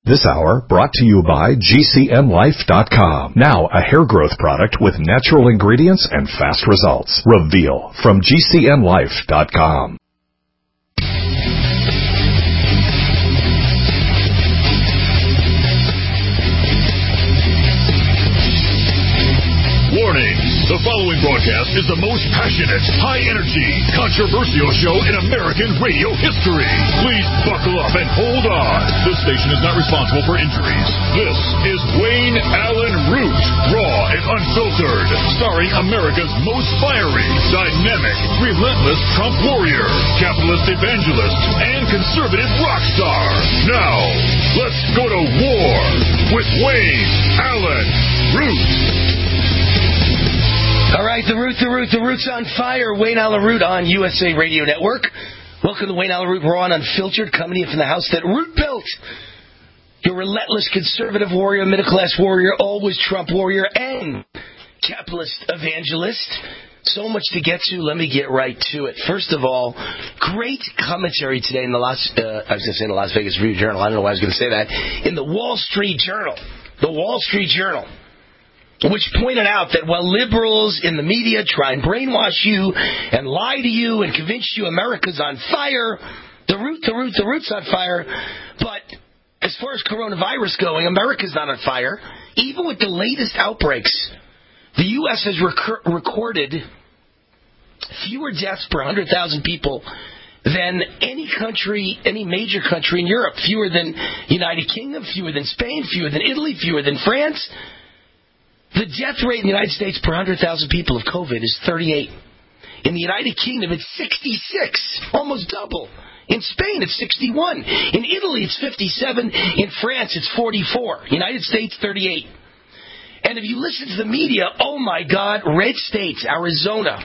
This hour brought to you by GCNlife.com. Now a hair growth product with natural ingredients and fast results. Reveal from GCNlife.com. Warning. The following broadcast is the most passionate, high-energy, controversial show in American radio history. Please buckle up and hold on. This station is not responsible for injuries. This is Wayne Allyn Root, raw and unfiltered, starring America's most fiery, dynamic, relentless Trump warrior, capitalist evangelist, and conservative rock star. Now, let's go to war with Wayne Allyn Root. All right, the Root's on fire. Wayne Allyn Root on USA Radio Network. Welcome to Wayne Allyn Root, raw and unfiltered, coming in from the house that Root built. Your relentless conservative warrior, middle-class warrior, always Trump warrior, and capitalist evangelist. So much to get to. Let me get right to it. First of all, great commentary today in the Las Vegas Review-Journal. I don't know why I was going to say that. In the Wall Street Journal. The Wall Street Journal. Which pointed out that while liberals in the media try and brainwash you and lie to you and convince you America's on fire, the Root's on fire, but as far as coronavirus going, America's not on fire. Even with the latest outbreaks, the U.S. has recorded fewer deaths per 100,000 people than any country, any major country in Europe. Fewer than United Kingdom, fewer than Spain, fewer than Italy, fewer than France. The death rate in the United States per 100,000 people of COVID is 38. In the United Kingdom, it's 66, almost double. In Spain, it's 61. In Italy, it's 57. In France, it's 44. United States, 38. And if you listen to the media, oh my God, red states, Arizona,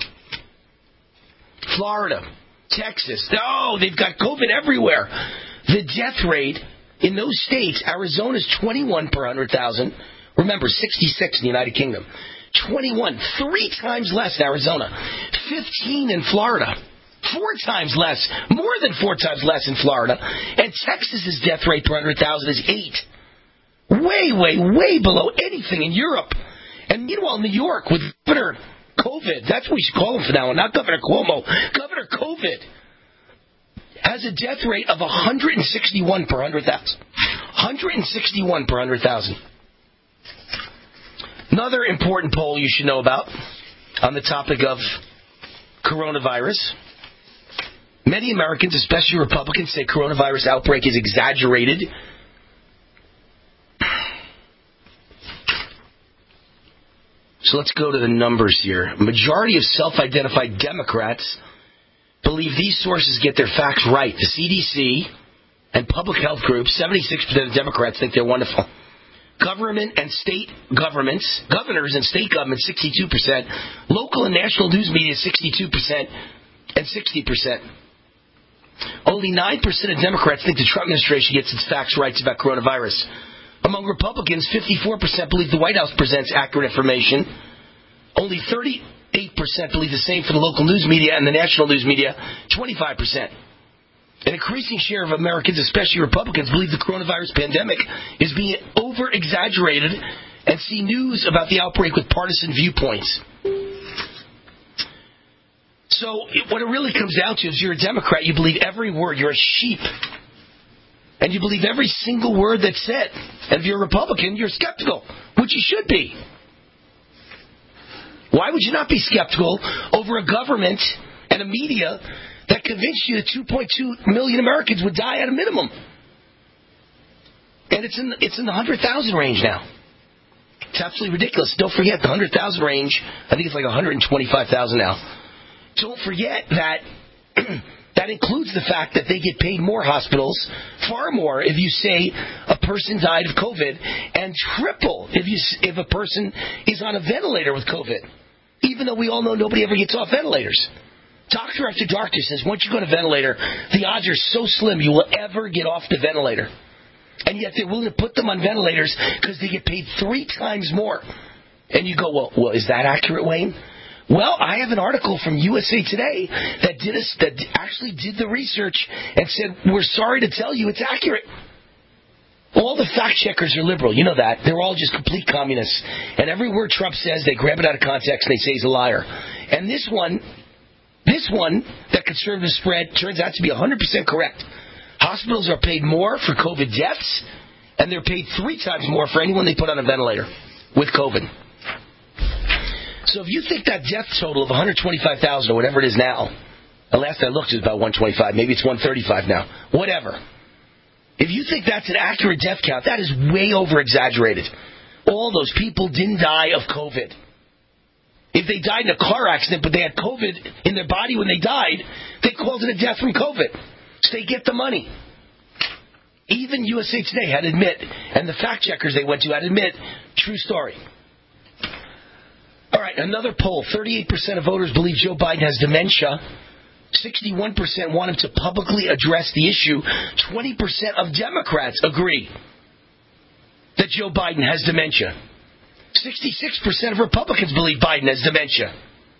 Florida, Texas, oh, they've got COVID everywhere. The death rate in those states, Arizona's 21 per 100,000. Remember, 66 in the United Kingdom. 21, 3 times less in Arizona. 15 in Florida. 4 times less. More than 4 times less in Florida. And Texas's death rate per 100,000 is 8. Way below anything in Europe. And meanwhile, New York with Governor COVID, that's what we should call him from now on, not Governor Cuomo, Governor COVID, has a death rate of 161 per 100,000. 161 per 100,000. Another important poll you should know about on the topic of coronavirus. Many Americans, especially Republicans, say coronavirus outbreak is exaggerated. So let's go to the numbers here. A majority of self-identified Democrats believe these sources get their facts right. The CDC and public health groups, 76% of Democrats think they're wonderful. Government and state governments, governors and state governments, 62%. Local and national news media, 62% and 60%. Only 9% of Democrats think the Trump administration gets its facts right about coronavirus. Among Republicans, 54% believe the White House presents accurate information. Only 38% believe the same for the local news media and the national news media, 25%. An increasing share of Americans, especially Republicans, believe the coronavirus pandemic is being over-exaggerated and see news about the outbreak with partisan viewpoints. So what it really comes down to is you're a Democrat, you believe every word, you're a sheep. And you believe every single word that's said. And if you're a Republican, you're skeptical, which you should be. Why would you not be skeptical over a government and a media that convinced you that 2.2 million Americans would die at a minimum? And it's in the 100,000 range now. It's absolutely ridiculous. Don't forget the 100,000 range. I think it's like 125,000 now. Don't forget that that includes the fact that they get paid more, hospitals, far more if you say a person died of COVID, and triple if a person is on a ventilator with COVID. Even though we all know nobody ever gets off ventilators. Doctor after doctor says once you go on a ventilator, the odds are so slim you will ever get off the ventilator. And yet they're willing to put them on ventilators because they get paid 3 times more. And you go, well, is that accurate, Wayne? Well, I have an article from USA Today that actually did the research and said, we're sorry to tell you it's accurate. All the fact checkers are liberal. You know that. They're all just complete communists. And every word Trump says, they grab it out of context and they say he's a liar. And this one, that conservative spread, turns out to be 100% correct. Hospitals are paid more for COVID deaths, and they're paid 3 times more for anyone they put on a ventilator with COVID. So if you think that death total of 125,000 or whatever it is now, the last I looked it was about 125, maybe it's 135 now, whatever. If you think that's an accurate death count, that is way over-exaggerated. All those people didn't die of COVID. If they died in a car accident, but they had COVID in their body when they died, they called it a death from COVID. So they get the money. Even USA Today had to admit, and the fact checkers they went to had to admit, true story. All right, another poll. 38% of voters believe Joe Biden has dementia. 61% want him to publicly address the issue. 20% of Democrats agree that Joe Biden has dementia. 66% of Republicans believe Biden has dementia.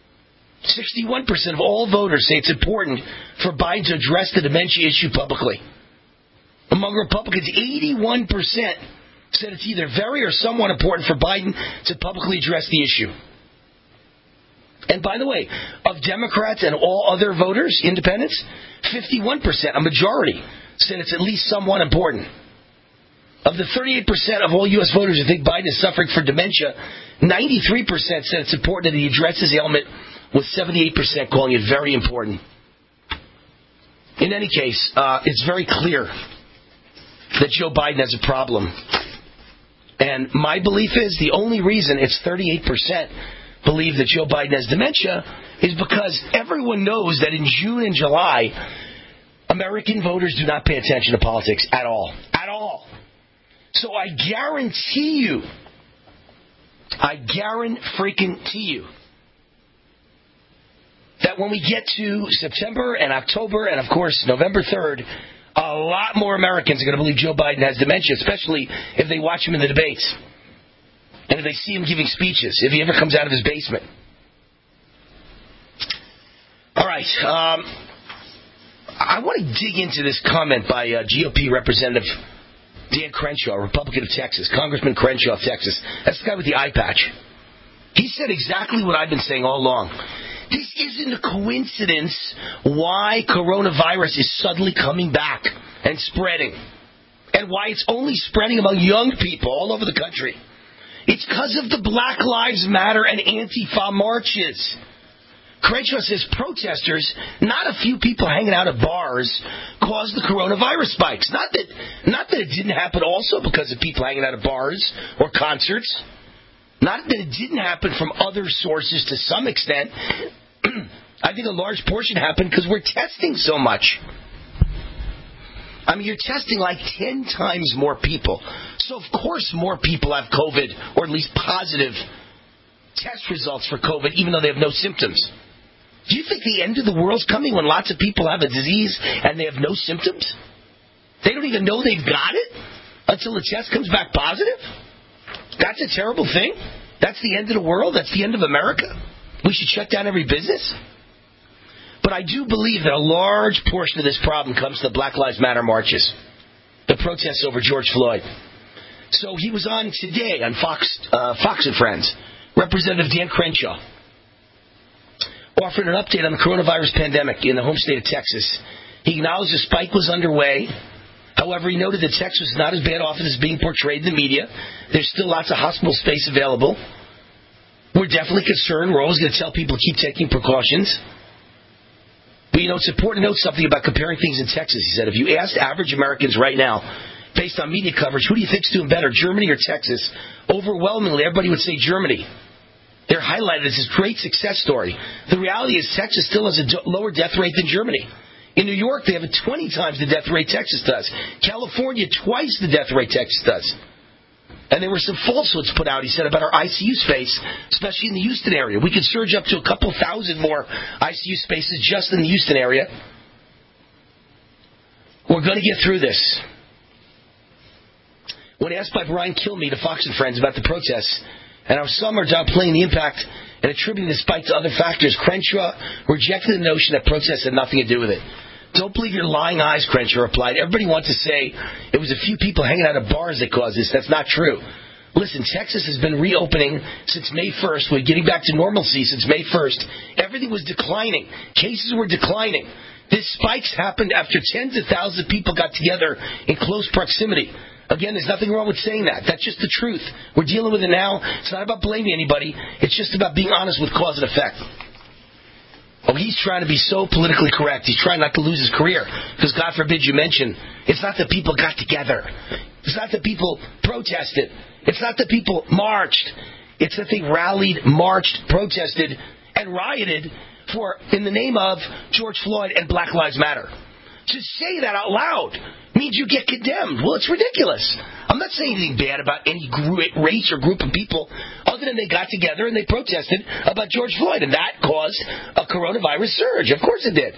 61% of all voters say it's important for Biden to address the dementia issue publicly. Among Republicans, 81% said it's either very or somewhat important for Biden to publicly address the issue. And by the way, of Democrats and all other voters, independents, 51%, a majority, said it's at least somewhat important. Of the 38% of all U.S. voters who think Biden is suffering from dementia, 93% said it's important that he addresses the ailment, with 78% calling it very important. In any case, it's very clear that Joe Biden has a problem. And my belief is the only reason it's 38% believe that Joe Biden has dementia is because everyone knows that in June and July, American voters do not pay attention to politics at all. At all. So I guarantee you that when we get to September and October and, of course, November 3rd, a lot more Americans are going to believe Joe Biden has dementia, especially if they watch him in the debates. And if they see him giving speeches, if he ever comes out of his basement. All right. I want to dig into this comment by GOP Representative Dan Crenshaw, Republican of Texas, Congressman Crenshaw of Texas. That's the guy with the eye patch. He said exactly what I've been saying all along. This isn't a coincidence why coronavirus is suddenly coming back and spreading. And why it's only spreading among young people all over the country. It's because of the Black Lives Matter and Antifa marches. Crenshaw says protesters, not a few people hanging out at bars, caused the coronavirus spikes. Not that it didn't happen also because of people hanging out at bars or concerts. Not that it didn't happen from other sources to some extent. I think a large portion happened because we're testing so much. I mean, you're testing like 10 times more people. So, of course, more people have COVID, or at least positive test results for COVID, even though they have no symptoms. Do you think the end of the world's coming when lots of people have a disease and they have no symptoms? They don't even know they've got it until the test comes back positive? That's a terrible thing. That's the end of the world. That's the end of America. We should shut down every business. But I do believe that a large portion of this problem comes to the Black Lives Matter marches, the protests over George Floyd. So he was on today on Fox and Friends, Representative Dan Crenshaw, offered an update on the coronavirus pandemic in the home state of Texas. He acknowledged the spike was underway. However, he noted that Texas is not as bad off as it's being portrayed in the media. There's still lots of hospital space available. We're definitely concerned. We're always going to tell people to keep taking precautions. But, it's important to note something about comparing things in Texas. He said, if you asked average Americans right now, based on media coverage, who do you think's doing better, Germany or Texas? Overwhelmingly, everybody would say Germany. They're highlighted as this great success story. The reality is Texas still has a lower death rate than Germany. In New York, they have a 20 times the death rate Texas does. California, twice the death rate Texas does. And there were some falsehoods put out, he said, about our ICU space, especially in the Houston area. We could surge up to a couple thousand more ICU spaces just in the Houston area. We're going to get through this. When asked by Brian Kilmeade of Fox and Friends about the protests, and how some are downplaying the impact and attributing the spike to other factors, Crenshaw rejected the notion that protests had nothing to do with it. Don't believe your lying eyes, Crenshaw replied. Everybody wants to say it was a few people hanging out at bars that caused this. That's not true. Listen, Texas has been reopening since May 1st. We're getting back to normalcy since May 1st. Everything was declining. Cases were declining. These spikes happened after tens of thousands of people got together in close proximity. Again, there's nothing wrong with saying that. That's just the truth. We're dealing with it now. It's not about blaming anybody. It's just about being honest with cause and effect. Oh, he's trying to be so politically correct. He's trying not to lose his career. Because God forbid you mention, it's not that people got together. It's not that people protested. It's not that people marched. It's that they rallied, marched, protested, and rioted in the name of George Floyd and Black Lives Matter. To say that out loud means you get condemned. Well, it's ridiculous. I'm not saying anything bad about any race or group of people other than they got together and they protested about George Floyd, and that caused a coronavirus surge. Of course it did.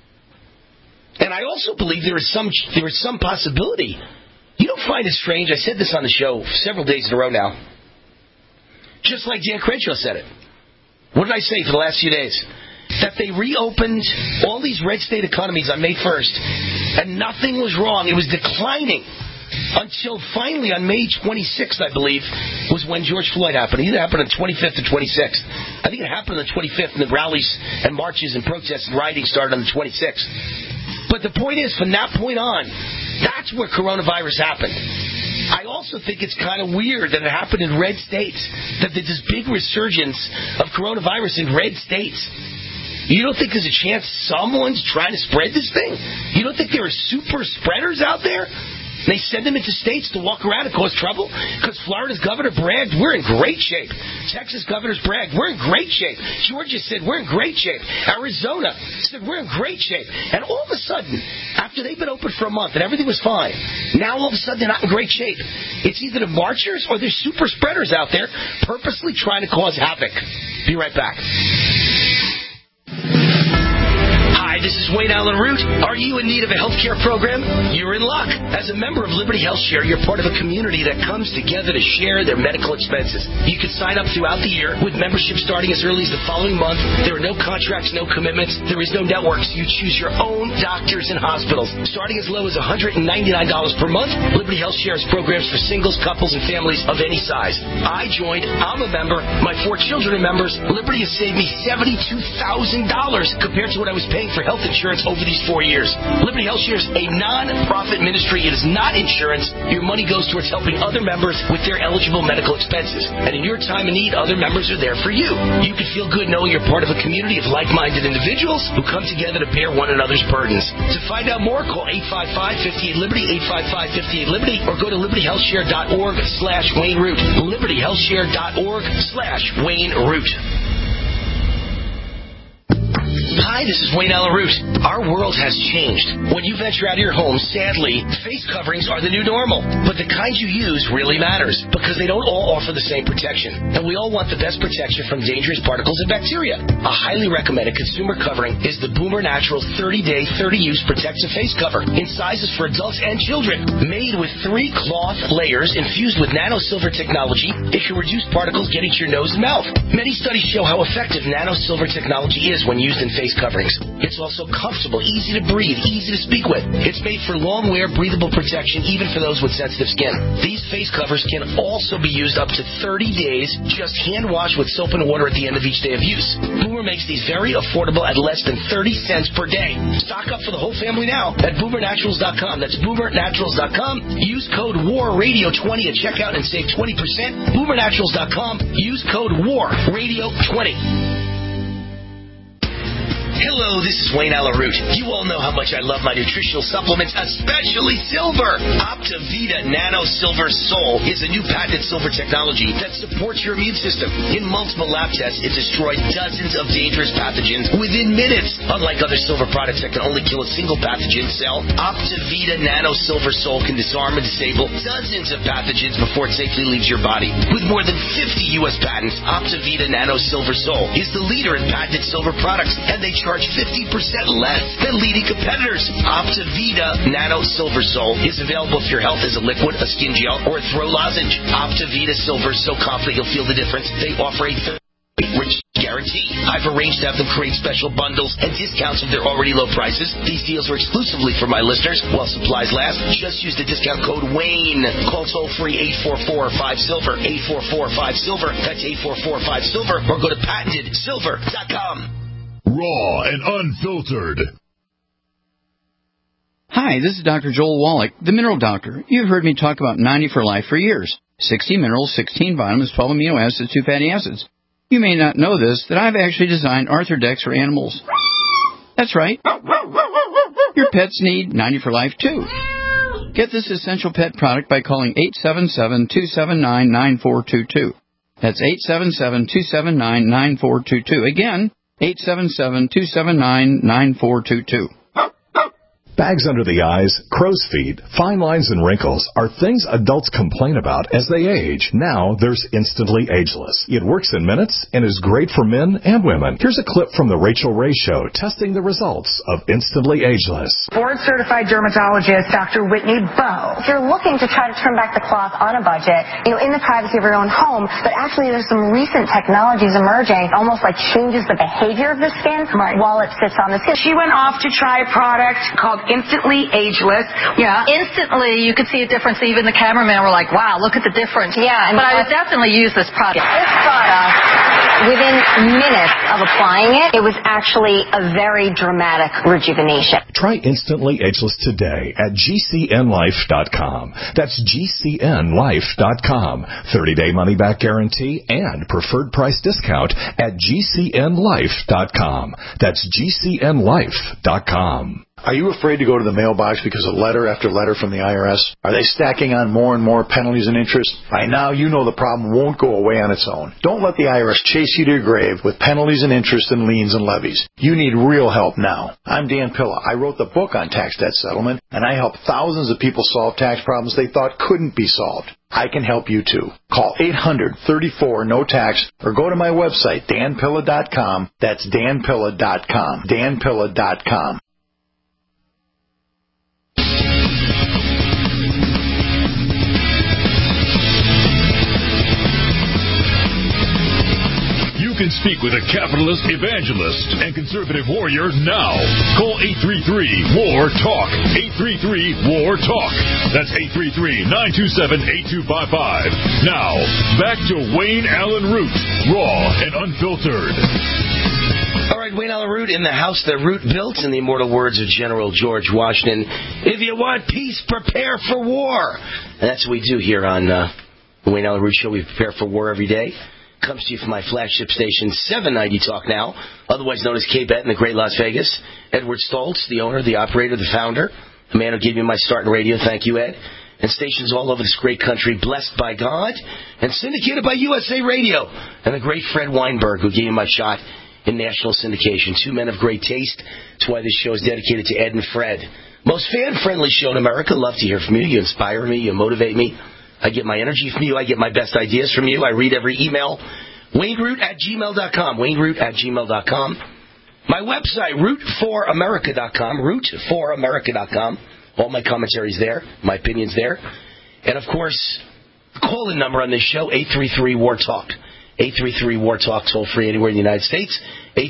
And I also believe there is some possibility. You don't find it strange? I said this on the show several days in a row now. Just like Dan Crenshaw said it. What did I say for the last few days? That they reopened all these red state economies on May 1st, and nothing was wrong. It was declining until finally on May 26th, I believe, was when George Floyd happened. It either happened on the 25th or 26th. I think it happened on the 25th, and the rallies and marches and protests and rioting started on the 26th. But the point is, from that point on, that's where coronavirus happened. I also think it's kind of weird that it happened in red states, that there's this big resurgence of coronavirus in red states. You don't think there's a chance someone's trying to spread this thing? You don't think there are super spreaders out there? They send them into states to walk around and cause trouble? Because Florida's governor bragged, we're in great shape. Texas governor's bragged, we're in great shape. Georgia said, we're in great shape. Arizona said, we're in great shape. And all of a sudden, after they've been open for a month and everything was fine, now all of a sudden they're not in great shape. It's either the marchers or there's super spreaders out there purposely trying to cause havoc. Be right back. Hi, this is Wayne Allen Root. Are you in need of a healthcare program? You're in luck. As a member of Liberty Health Share, you're part of a community that comes together to share their medical expenses. You can sign up throughout the year with membership starting as early as the following month. There are no contracts, no commitments. There is no network, so you choose your own doctors and hospitals. Starting as low as $199 per month, Liberty Health Share has programs for singles, couples, and families of any size. I joined. I'm a member. My 4 children are members. Liberty has saved me $72,000 compared to what I was paying for health insurance over these 4 years. Liberty Health Share is a non-profit ministry. It is not insurance. Your money goes towards helping other members with their eligible medical expenses. And in your time of need, other members are there for you. You can feel good knowing you're part of a community of like-minded individuals who come together to bear one another's burdens. To find out more, call 855-58-LIBERTY, 855-58-LIBERTY, or go to libertyhealthshare.org/Wayne Root. libertyhealthshare.org/Wayne Root. Hi, this is Wayne Allen Root. Our world has changed. When you venture out of your home, sadly, face coverings are the new normal. But the kind you use really matters because they don't all offer the same protection. And we all want the best protection from dangerous particles and bacteria. A highly recommended consumer covering is the Boomer Naturals 30-Day, 30-Use Protective Face Cover in sizes for adults and children. Made with 3 cloth layers infused with nano-silver technology, it can reduce particles getting to your nose and mouth. Many studies show how effective nano-silver technology is when used in face coverings. It's also comfortable, easy to breathe, easy to speak with. It's made for long wear, breathable protection, even for those with sensitive skin. These face covers can also be used up to 30 days, just hand wash with soap and water at the end of each day of use. Boomer makes these very affordable at less than 30 cents per day. Stock up for the whole family now at boomernaturals.com. That's boomernaturals.com. Use code WARRADIO20 at checkout and save 20%. Boomernaturals.com. Use code WARRADIO20. Hello, this is Wayne Allen Root. You all know how much I love my nutritional supplements, especially silver. Optivita Nano Silver Sol is a new patented silver technology that supports your immune system. In multiple lab tests, it destroyed dozens of dangerous pathogens within minutes. Unlike other silver products that can only kill a single pathogen cell, Optivita Nano Silver Sol can disarm and disable dozens of pathogens before it safely leaves your body. With more than 50 U.S. patents, Optivita Nano Silver Sol is the leader in patented silver products, and they charge 50% less than leading competitors. Optivita Nano Silver Sol is available for your health as a liquid, a skin gel, or a throw lozenge. Optivita Silver is so confident you'll feel the difference. They offer a Rich guarantee. I've arranged to have them create special bundles and discounts of their already low prices. These deals are exclusively for my listeners while supplies last. Just use the discount code WAYNE. Call toll-free 844-5SILVER, 844-5SILVER. That's 844-5SILVER, or go to patentedsilver.com. Raw and unfiltered. Hi, this is Dr. Joel Wallach, the Mineral Doctor. You've heard me talk about 90 for Life for years. 60 minerals, 16 vitamins, 12 amino acids, 2 fatty acids. You may not know this, that I've actually designed Arthrodex for animals. That's right. Your pets need 90 for Life, too. Get this essential pet product by calling 877-279-9422. That's 877-279-9422. Again, 877-279-9422. Bags under the eyes, crow's feet, fine lines and wrinkles are things adults complain about as they age. Now there's Instantly Ageless. It works in minutes and is great for men and women. Here's a clip from the Rachel Ray Show testing the results of Instantly Ageless. Board-certified dermatologist Dr. Whitney Bowe. If you're looking to try to trim back the cloth on a budget, in the privacy of your own home, but actually there's some recent technologies emerging, almost like changes the behavior of the skin while it sits on the skin. She went off to try a product called Instantly Ageless. Yeah, instantly you could see a difference. Even the cameramen were like, wow, look at the difference. Yeah. But I would definitely use this product. This product, within minutes of applying it, it was actually a very dramatic rejuvenation. Try Instantly Ageless today at GCNlife.com. That's GCNlife.com. 30-day money-back guarantee and preferred price discount at GCNlife.com. That's GCNlife.com. Are you afraid to go to the mailbox because of letter after letter from the IRS? Are they stacking on more and more penalties and interest? By now, you know the problem won't go away on its own. Don't let the IRS chase you to your grave with penalties and interest and liens and levies. You need real help now. I'm Dan Pilla. I wrote the book on tax debt settlement, and I help thousands of people solve tax problems they thought couldn't be solved. I can help you too. Call 800-34-NO-TAX or go to my website, danpilla.com. That's danpilla.com. danpilla.com. You can speak with a capitalist, evangelist, and conservative warrior now. Call 833-WAR-TALK. 833-WAR-TALK. That's 833-927-8255. Now, back to Wayne Allyn Root, raw and unfiltered. All right, Wayne Allyn Root in the house that Root built, in the immortal words of General George Washington. If you want peace, prepare for war. And that's what we do here on the Wayne Allyn Root Show. We prepare for war every day. Comes to you from my flagship station, 790 Talk Now, otherwise known as K-Bet in the great Las Vegas. Edward Stoltz, the owner, the operator, the founder, the man who gave me my start in radio. Thank you, Ed. And stations all over this great country, blessed by God, and syndicated by USA Radio. And the great Fred Weinberg, who gave me my shot in national syndication. Two men of great taste. That's why this show is dedicated to Ed and Fred. Most fan-friendly show in America. Love to hear from you. You inspire me. You motivate me. I get my energy from you. I get my best ideas from you. I read every email. WayneRoot@gmail.com. WayneRoot@gmail.com. My website, root4america.com. Root4america.com. All my commentaries there. My opinions there. And, of course, the call-in number on this show, 833-WAR-TALK. 833-WAR-TALK, toll-free anywhere in the United States.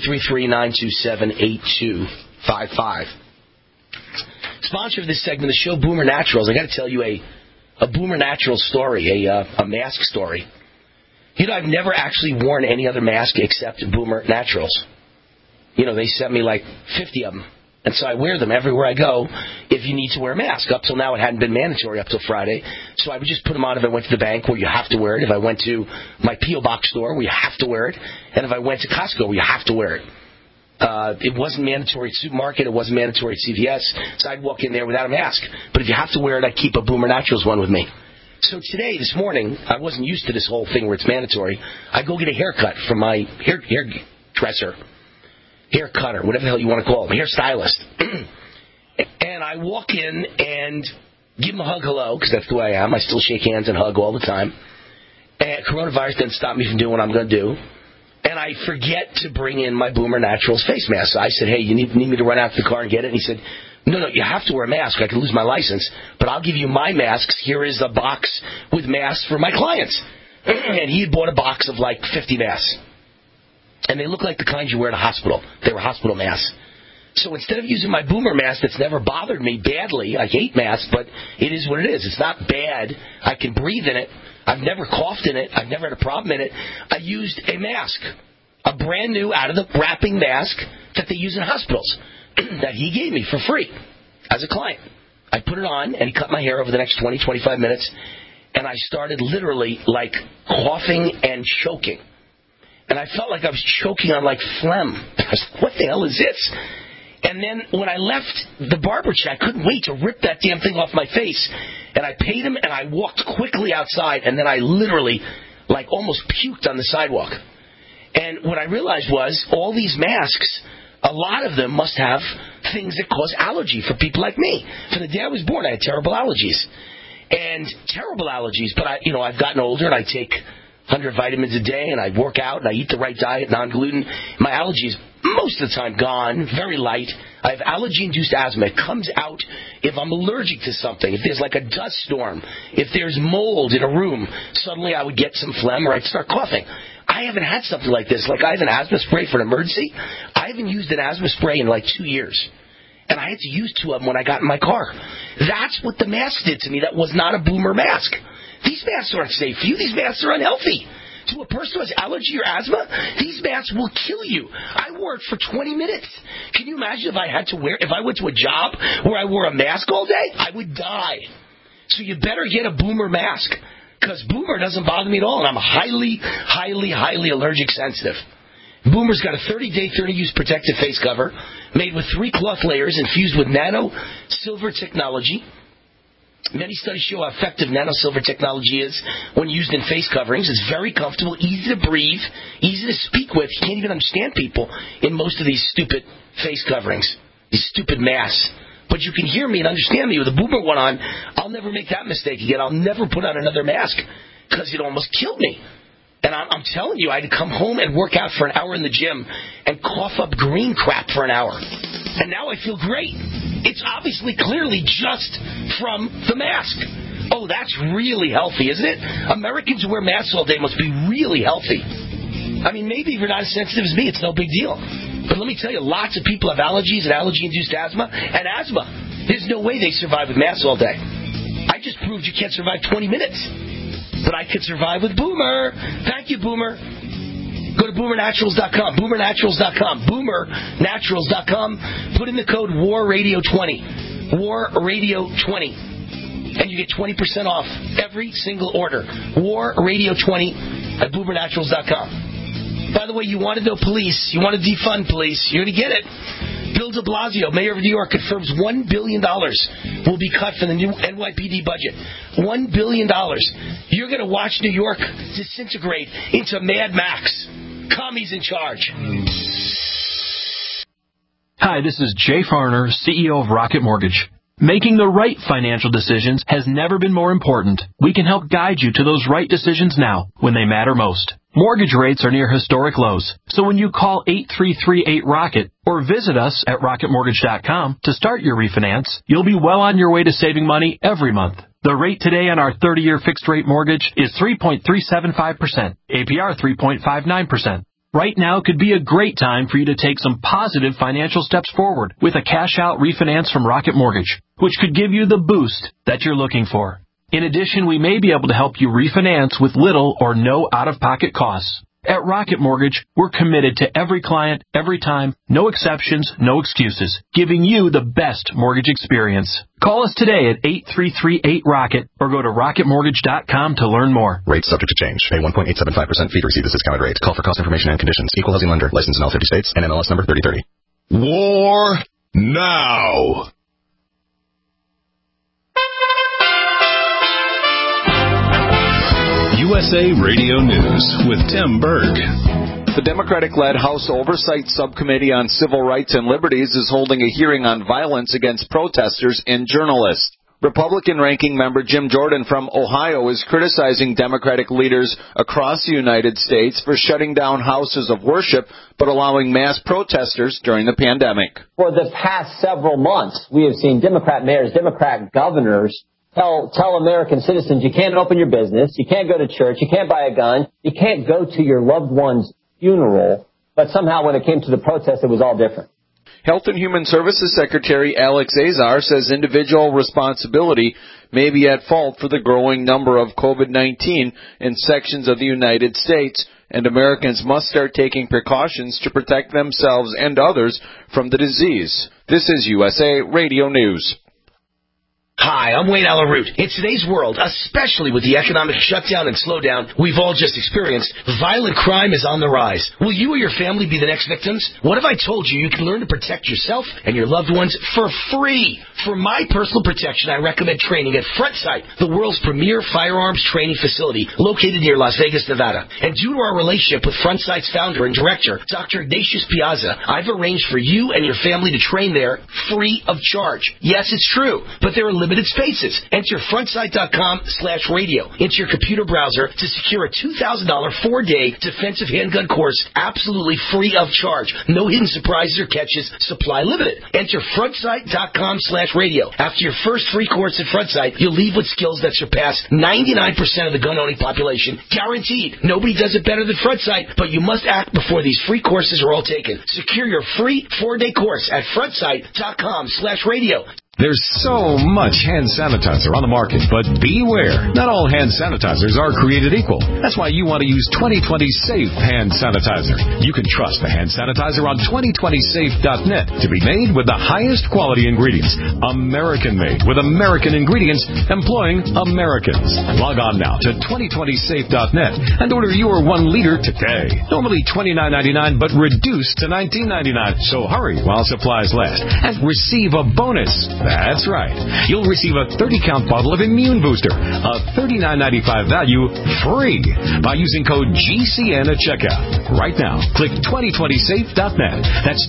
833-927-8255. Sponsor of this segment of the show, Boomer Naturals. I got to tell you a Boomer Naturals story, a mask story. You know, I've never actually worn any other mask except Boomer Naturals. You know, they sent me like 50 of them. And so I wear them everywhere I go if you need to wear a mask. Up till now, it hadn't been mandatory up till Friday. So I would just put them on if I went to the bank where you have to wear it. If I went to my P.O. Box store where you have to wear it. And if I went to Costco where you have to wear it. It wasn't mandatory at Supermarket. It wasn't mandatory at CVS. So I'd walk in there without a mask. But if you have to wear it, I'd keep a Boomer Naturals one with me. So today, this morning, I wasn't used to this whole thing where it's mandatory. I go get a haircut from my hairdresser, hair cutter, whatever the hell you want to call him, hair stylist. And I walk in and give him a hug, hello, because that's the way I am. I still shake hands and hug all the time. And coronavirus didn't stop me from doing what I'm going to do. And I forget to bring in my Boomer Naturals face mask. So I said, hey, you need me to run out to the car and get it? And he said, no, you have to wear a mask. I could lose my license. But I'll give you my masks. Here is a box with masks for my clients. And he had bought a box of like 50 masks. and they look like the kind you wear in a hospital. They were hospital masks. So instead of using my boomer mask that's never bothered me badly, I hate masks, but it is what it is. It's not bad. I can breathe in it. I've never coughed in it. I've never had a problem in it. I used a mask, a brand new out of the wrapping mask that they use in hospitals that he gave me for free as a client. I put it on, and he cut my hair over the next 20, 25 minutes, and I started literally like coughing and choking. And I felt like I was choking on like phlegm. I was like, what the hell is this? And then when I left the barber chair, I couldn't wait to rip that damn thing off my face. And I paid him, and I walked quickly outside, and then I literally, like, almost puked on the sidewalk. And what I realized was all these masks, a lot of them must have things that cause allergy for people like me. From the day I was born, I had terrible allergies. And terrible allergies, but I've gotten older, and I take 100 vitamins a day, and I work out, and I eat the right diet, non-gluten. My allergies, most of the time, gone, very light. I have allergy-induced asthma. It comes out if I'm allergic to something, if there's like a dust storm, if there's mold in a room, suddenly I would get some phlegm or I'd start coughing. I haven't had something like this. Like I have an asthma spray for an emergency. I haven't used an asthma spray in like 2 years. And I had to use 2 of them when I got in my car. That's what the mask did to me. That was not a boomer mask. These masks aren't safe for you. These masks are unhealthy. To a person who has allergy or asthma, these masks will kill you. I wore it for 20 minutes. Can you imagine if I went to a job where I wore a mask all day? I would die. So you better get a boomer mask, because boomer doesn't bother me at all, and I'm highly, highly, highly allergic sensitive. Boomer's got a 30-day, 30-use protective face cover made with 3 cloth layers infused with nano silver technology. Many studies show how effective nano-silver technology is when used in face coverings. It's very comfortable, easy to breathe, easy to speak with. You can't even understand people in most of these stupid face coverings, these stupid masks. But you can hear me and understand me. With a boomer one on, I'll never make that mistake again. I'll never put on another mask because it almost killed me. And I'm telling you, I had to come home and work out for an hour in the gym and cough up green crap for an hour. And now I feel great. It's obviously clearly just from the mask. Oh, that's really healthy, isn't it? Americans who wear masks all day must be really healthy. I mean, maybe if you're not as sensitive as me, it's no big deal. But let me tell you, lots of people have allergies and allergy-induced asthma. And asthma, there's no way they survive with masks all day. I just proved you can't survive 20 minutes. But I could survive with Boomer. Thank you, Boomer. Go to boomernaturals.com. Boomernaturals.com. Boomernaturals.com. Put in the code WARRADIO20. WARRADIO20. And you get 20% off every single order. WARRADIO20 at boomernaturals.com. By the way, you want to know police. You want to defund police. You're going to get it. Bill de Blasio, mayor of New York, confirms $1 billion will be cut from the new NYPD budget. $1 billion. You're going to watch New York disintegrate into Mad Max. Commies in charge. Hi, this is Jay Farner, CEO of Rocket Mortgage. Making the right financial decisions has never been more important. We can help guide you to those right decisions now when they matter most. Mortgage rates are near historic lows, so when you call 8338-ROCKET or visit us at rocketmortgage.com to start your refinance, you'll be well on your way to saving money every month. The rate today on our 30-year fixed-rate mortgage is 3.375%, APR 3.59%. Right now could be a great time for you to take some positive financial steps forward with a cash-out refinance from Rocket Mortgage, which could give you the boost that you're looking for. In addition, we may be able to help you refinance with little or no out-of-pocket costs. At Rocket Mortgage, we're committed to every client, every time, no exceptions, no excuses, giving you the best mortgage experience. Call us today at 8338-ROCKET or go to rocketmortgage.com to learn more. Rates subject to change. Pay 1.875% fee to receive this discounted rate. Call for cost information and conditions. Equal housing lender. Licensed in all 50 states. And NMLS number 3030. War now. USA Radio News with Tim Berg. The Democratic-led House Oversight Subcommittee on Civil Rights and Liberties is holding a hearing on violence against protesters and journalists. Republican ranking member Jim Jordan from Ohio is criticizing Democratic leaders across the United States for shutting down houses of worship but allowing mass protesters during the pandemic. For the past several months, we have seen Democrat mayors, Democrat governors tell American citizens you can't open your business, you can't go to church, you can't buy a gun, you can't go to your loved one's funeral. but somehow when it came to the protest, it was all different. Health and Human Services Secretary Alex Azar says individual responsibility may be at fault for the growing number of COVID-19 in sections of the United States, and Americans must start taking precautions to protect themselves and others from the disease. This is USA Radio News. Hi, I'm Wayne Allen Root. In today's world, especially with the economic shutdown and slowdown we've all just experienced, violent crime is on the rise. Will you or your family be the next victims? What if I told you you can learn to protect yourself and your loved ones for free? For my personal protection, I recommend training at Front Sight, the world's premier firearms training facility located near Las Vegas, Nevada. And due to our relationship with Front Sight's founder and director, Dr. Ignatius Piazza, I've arranged for you and your family to train there free of charge. Yes, it's true, but there are limited spaces. Enter frontsight.com/radio into your computer browser to secure a $2,000 4-day defensive handgun course absolutely free of charge. No hidden surprises or catches, supply limited. Enter frontsight.com/radio. After your first free course at Front Sight, you'll leave with skills that surpass 99% of the gun-owning population. Guaranteed. Nobody does it better than Front Sight, but you must act before these free courses are all taken. Secure your free 4-day course at frontsight.com/radio. There's so much hand sanitizer on the market, but beware. Not all hand sanitizers are created equal. That's why you want to use 2020 Safe Hand Sanitizer. You can trust the hand sanitizer on 2020safe.net to be made with the highest quality ingredients. American-made with American ingredients employing Americans. Log on now to 2020safe.net and order your 1 liter today. Normally $29.99, but reduced to $19.99. So hurry while supplies last and receive a bonus. That's right. You'll receive a 30-count bottle of Immune Booster, a $39.95 value, free by using code GCN at checkout. Right now, click 2020safe.net. That's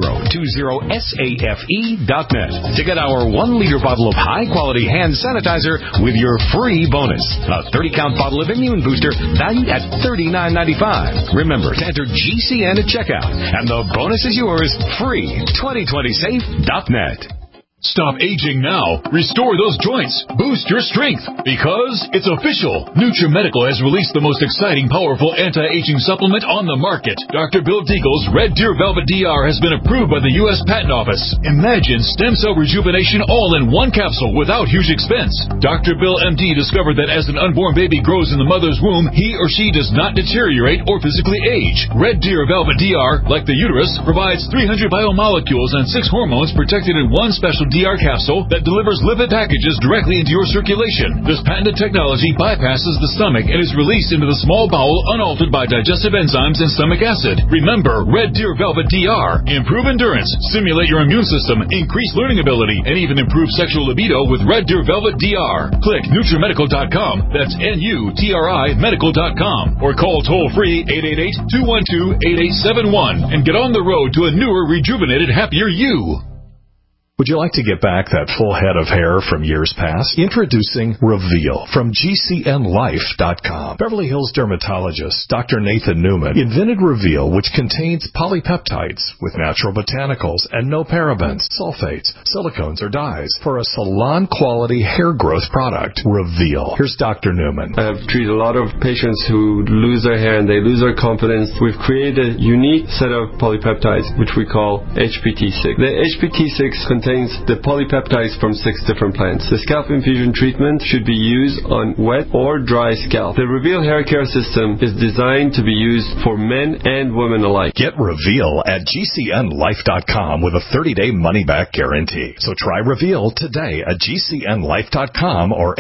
2020safe.net to get our 1-liter bottle of high-quality hand sanitizer with your free bonus. A 30-count bottle of Immune Booster valued at $39.95. Remember to enter GCN at checkout, and the bonus is yours free. 2020safe.net. Stop aging now. Restore those joints. Boost your strength. Because it's official. NutriMedical has released the most exciting, powerful anti-aging supplement on the market. Dr. Bill Deagle's Red Deer Velvet DR has been approved by the U.S. Patent Office. Imagine stem cell rejuvenation all in one capsule without huge expense. Dr. Bill MD discovered that as an unborn baby grows in the mother's womb, he or she does not deteriorate or physically age. Red Deer Velvet DR, like the uterus, provides 300 biomolecules and 6 hormones protected in one special DR capsule that delivers lipid packages directly into your circulation. This patented technology bypasses the stomach and is released into the small bowel unaltered by digestive enzymes and stomach acid. Remember, Red Deer Velvet DR. Improve endurance, stimulate your immune system, increase learning ability, and even improve sexual libido with Red Deer Velvet DR. Click NutriMedical.com, that's NUTRI Medical.com, or call toll-free 888-212-8871 and get on the road to a newer, rejuvenated, happier you. Would you like to get back that full head of hair from years past? Introducing Reveal from GCNLife.com. Beverly Hills dermatologist Dr. Nathan Newman invented Reveal, which contains polypeptides with natural botanicals and no parabens, sulfates, silicones, or dyes for a salon-quality hair growth product. Reveal. Here's Dr. Newman. I have treated a lot of patients who lose their hair and they lose their confidence. We've created a unique set of polypeptides, which we call HPT6. The HPT6 contains the polypeptides from 6 different plants. The scalp infusion treatment should be used on wet or dry scalp. The Reveal hair care system is designed to be used for men and women alike. Get Reveal at GCNLife.com with a 30-day money-back guarantee. So try Reveal today at GCNLife.com or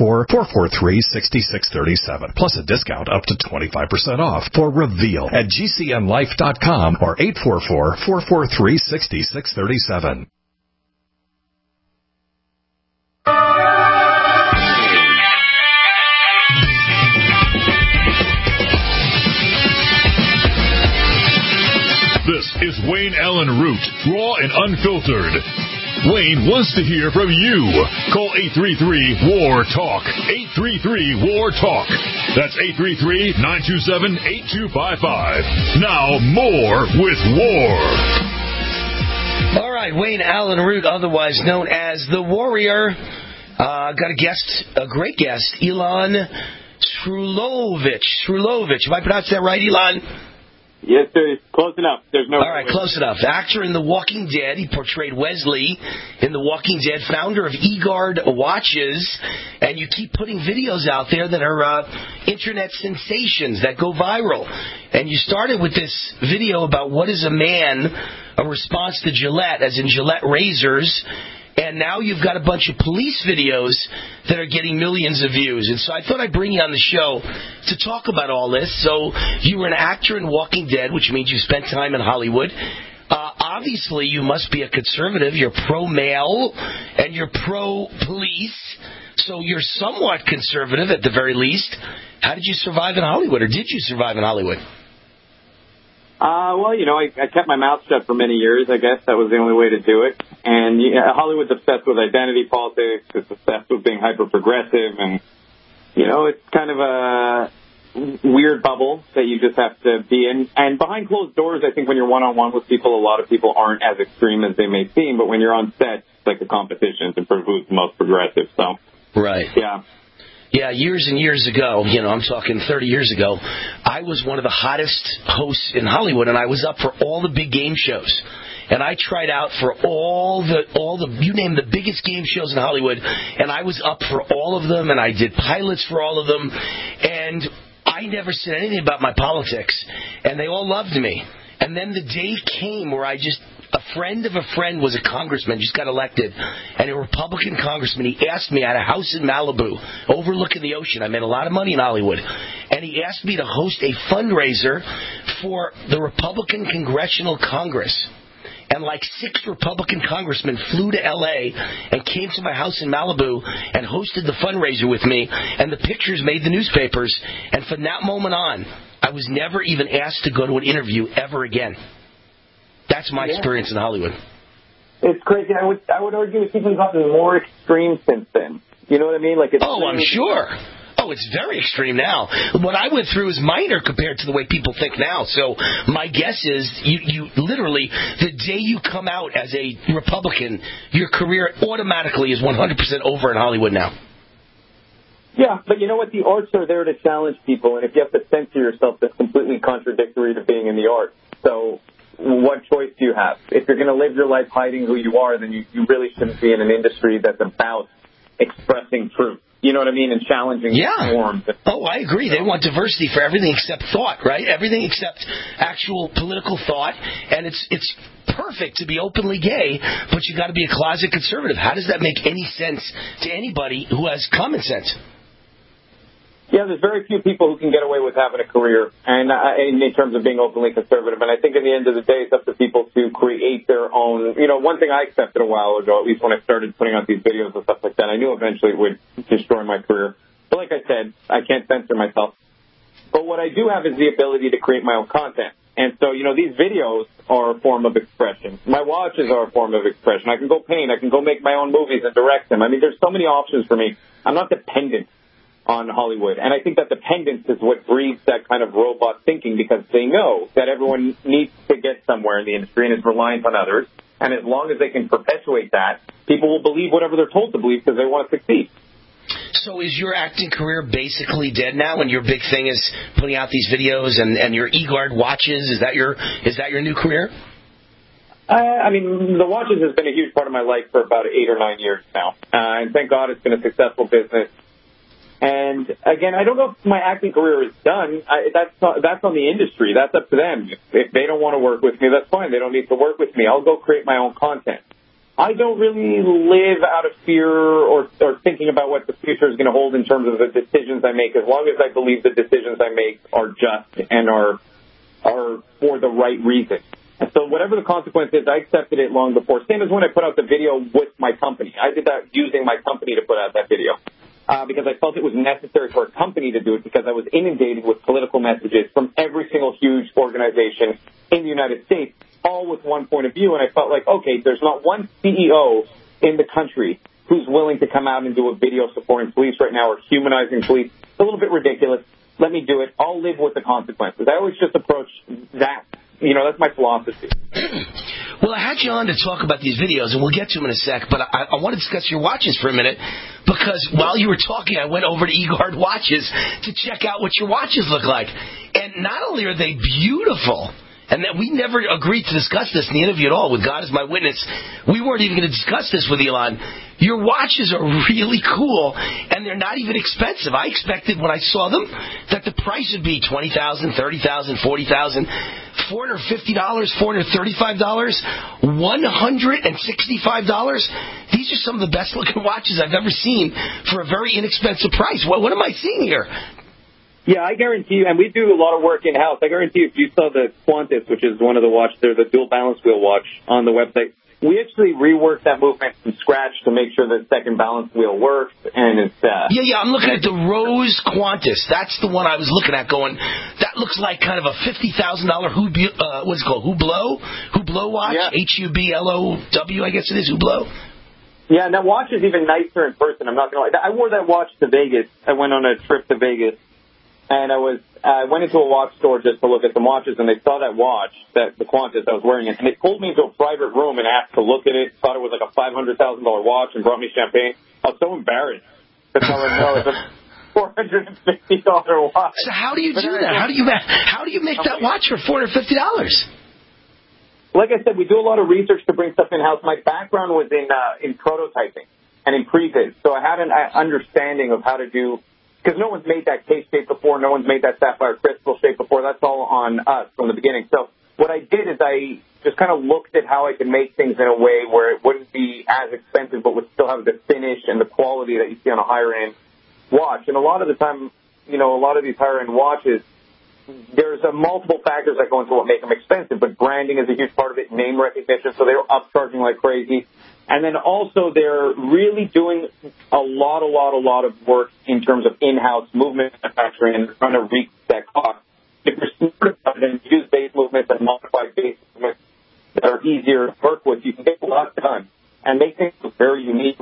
844-443-6637. Plus a discount up to 25% off for Reveal at GCNLife.com or 844-443-6637. This is Wayne Allen Root, raw and unfiltered. Wayne wants to hear from you. Call 833-WAR-TALK. 833-WAR-TALK. That's 833-927-8255. Now more with War. All right, Wayne Allen Root, otherwise known as the Warrior. Got a great guest, Ilan Srulovich. If I pronounced that right, Ilan? Yes, sir. Close enough. There's no. All right, close enough. Actor in The Walking Dead. He portrayed Wesley in The Walking Dead. Founder of eGuard watches, and you keep putting videos out there that are internet sensations that go viral. And you started with this video about what is a man, a response to Gillette, as in Gillette razors. And now you've got a bunch of police videos that are getting millions of views. And so I thought I'd bring you on the show to talk about all this. So you were an actor in Walking Dead, which means you spent time in Hollywood. Obviously, you must be a conservative. You're pro-male and you're pro-police. So you're somewhat conservative at the very least. How did you survive in Hollywood, or did you survive in Hollywood? Well, I kept my mouth shut for many years. I guess that was the only way to do it. And Hollywood's obsessed with identity politics. It's obsessed with being hyper-progressive. And, it's kind of a weird bubble that you just have to be in. And behind closed doors, I think when you're one-on-one with people, a lot of people aren't as extreme as they may seem. But when you're on set, it's like a competition to prove who's the most progressive. So, right. Yeah. Yeah, years and years ago, I'm talking 30 years ago, I was one of the hottest hosts in Hollywood, and I was up for all the big game shows. And I tried out for all the you name the biggest game shows in Hollywood, and I was up for all of them, and I did pilots for all of them, and I never said anything about my politics, and they all loved me. And then the day came where a friend of a friend was a congressman, just got elected, and a Republican congressman. He asked me, I had a house in Malibu overlooking the ocean. I made a lot of money in Hollywood. And he asked me to host a fundraiser for the Republican Congressional Congress. And like 6 Republican congressmen flew to L.A. and came to my house in Malibu and hosted the fundraiser with me. And the pictures made the newspapers. And from that moment on, I was never even asked to go to an interview ever again. That's my experience in Hollywood. It's crazy. I would argue it's even gotten more extreme since then. You know what I mean? I'm sure. Oh, it's very extreme now. What I went through is minor compared to the way people think now. So my guess is you literally, the day you come out as a Republican, your career automatically is 100% over in Hollywood now. Yeah, but you know what? The arts are there to challenge people, and if you have to censor yourself, that's completely contradictory to being in the arts. So what choice do you have? If you're going to live your life hiding who you are, then you really shouldn't be in an industry that's about expressing truth. You know what I mean? And challenging norms. Oh, I agree. They want diversity for everything except thought, right? Everything except actual political thought. And it's perfect to be openly gay, but you got to be a closet conservative. How does that make any sense to anybody who has common sense? Yeah, there's very few people who can get away with having a career, and in terms of being openly conservative. And I think at the end of the day, it's up to people to create their own. One thing I accepted a while ago, at least when I started putting out these videos and stuff like that, I knew eventually it would destroy my career. But like I said, I can't censor myself. But what I do have is the ability to create my own content. And so, these videos are a form of expression. My watches are a form of expression. I can go paint. I can go make my own movies and direct them. I mean, there's so many options for me. I'm not dependent on Hollywood. And I think that dependence is what breeds that kind of robot thinking, because they know that everyone needs to get somewhere in the industry and is reliant on others. And as long as they can perpetuate that, people will believe whatever they're told to believe because they want to succeed. So is your acting career basically dead now, and your big thing is putting out these videos and your eGuard watches? Is that your new career? I mean, the watches has been a huge part of my life for about 8 or 9 years now. And thank God it's been a successful business. And again, I don't know if my acting career is done. That's on the industry. That's up to them. If they don't want to work with me, that's fine. They don't need to work with me. I'll go create my own content. I don't really live out of fear or thinking about what the future is going to hold in terms of the decisions I make, as long as I believe the decisions I make are just and are for the right reason. And so whatever the consequence is, I accepted it long before. Same as when I put out the video with my company. I did that using my company to put out that video. Because I felt it was necessary for a company to do it, because I was inundated with political messages from every single huge organization in the United States, all with one point of view. And I felt like, okay, there's not one CEO in the country who's willing to come out and do a video supporting police right now or humanizing police. It's a little bit ridiculous. Let me do it. I'll live with the consequences. I always just approach that that's my philosophy. Well, I had you on to talk about these videos, and we'll get to them in a sec, but I want to discuss your watches for a minute, because while you were talking, I went over to eGuard Watches to check out what your watches look like. And not only are they beautiful, and that we never agreed to discuss this in the interview at all, with God as my witness. We weren't even going to discuss this with Elon. Your watches are really cool, and they're not even expensive. I expected when I saw them that the price would be $20,000, $30,000, $40,000, $450, $435, $165. These are some of the best-looking watches I've ever seen for a very inexpensive price. What am I seeing here? Yeah, I guarantee you, and we do a lot of work in-house. I guarantee you, if you saw the Qantas, which is one of the watches, they're the dual balance wheel watch on the website, we actually reworked that movement from scratch to make sure the second balance wheel works, and it's... Yeah, I'm looking at the Rose Qantas. That's the one I was looking at going, that looks like kind of a $50,000 what's it called, Hublot watch? Yeah. H-U-B-L-O-W, I guess it is, Hublot. Yeah, and that watch is even nicer in person, I'm not going to lie. I wore that watch to Vegas. I went on a trip to Vegas. And I went into a watch store just to look at some watches, and they saw that watch, the Qantas I was wearing it, and they pulled me into a private room and asked to look at it, thought it was like a $500,000 watch, and brought me champagne. I was so embarrassed to tell them, no, it's a $450 watch. So how do you do that? How do you make that watch for $450? Like I said, we do a lot of research to bring stuff in-house. My background was in prototyping and in previs, so I had an understanding of how to do... Because no one's made that case shape before, no one's made that sapphire crystal shape before. That's all on us from the beginning. So what I did is I just kind of looked at how I could make things in a way where it wouldn't be as expensive, but would still have the finish and the quality that you see on a higher-end watch. And a lot of the time, a lot of these higher-end watches, there's multiple factors that go into what make them expensive, but branding is a huge part of it, name recognition, so they're upcharging like crazy. And then also they're really doing a lot of work in terms of in-house movement manufacturing, and they're trying to reach that cost. If you're smart about it and use base movements and modify base movements that are easier to work with, you can get a lot done. And they think it's very unique.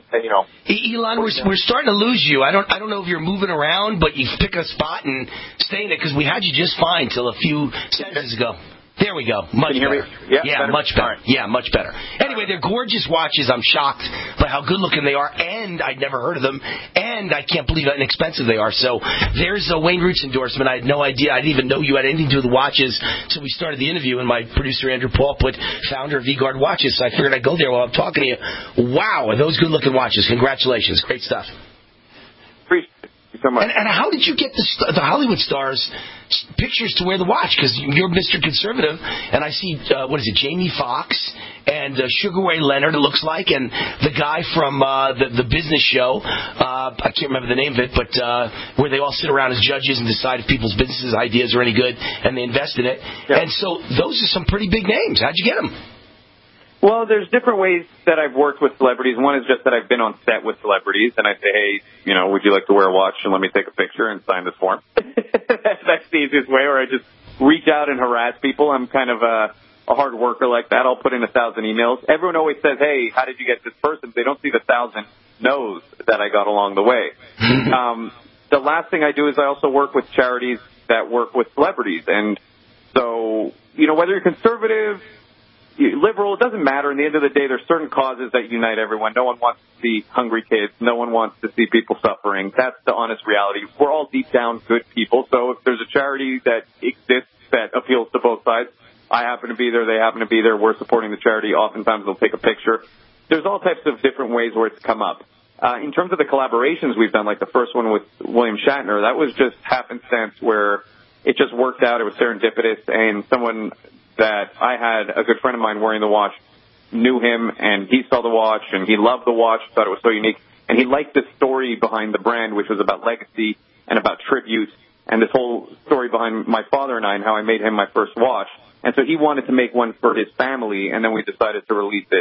Elon, we're starting to lose you. I don't know if you're moving around, but you pick a spot and stay in it, because we had you just fine till a few sentences ago. There we go. Much better. Yeah, much better. Right. Yeah, much better. Anyway, they're gorgeous watches. I'm shocked by how good looking they are, and I'd never heard of them, and I can't believe how inexpensive they are. So there's a Wayne Roots endorsement. I had no idea. I didn't even know you had anything to do with watches until we started the interview, and my producer, Andrew Paul, put founder of eGuard Watches, so I figured I'd go there while I'm talking to you. Wow, are those good looking watches. Congratulations. Great stuff. Appreciate you so much. And how did you get the Hollywood stars pictures to wear the watch? Because you're Mr. Conservative, and I see, Jamie Foxx and Sugar Ray Leonard, it looks like, and the guy from the business show, I can't remember the name of it, but where they all sit around as judges and decide if people's businesses ideas are any good, and they invest in it. Yeah. And so those are some pretty big names. How'd you get them? Well, there's different ways that I've worked with celebrities. One is just that I've been on set with celebrities, and I say, hey, would you like to wear a watch, and let me take a picture and sign this form. That's the easiest way, or I just reach out and harass people. I'm kind of a hard worker like that. I'll put in 1,000 emails. Everyone always says, hey, how did you get this person? They don't see the 1,000 no's that I got along the way. The last thing I do is I also work with charities that work with celebrities. And so, whether you're conservative, liberal, it doesn't matter. In the end of the day, there's certain causes that unite everyone. No one wants to see hungry kids. No one wants to see people suffering. That's the honest reality. We're all deep down good people. So if there's a charity that exists that appeals to both sides, I happen to be there, they happen to be there, we're supporting the charity. Oftentimes they'll take a picture. There's all types of different ways where it's come up. In terms of the collaborations we've done, like the first one with William Shatner, that was just happenstance where it just worked out. It was serendipitous, and someone that I had, a good friend of mine wearing the watch, knew him, and he saw the watch, and he loved the watch, thought it was so unique, and he liked the story behind the brand, which was about legacy and about tribute, and this whole story behind my father and I and how I made him my first watch. And so he wanted to make one for his family, and then we decided to release it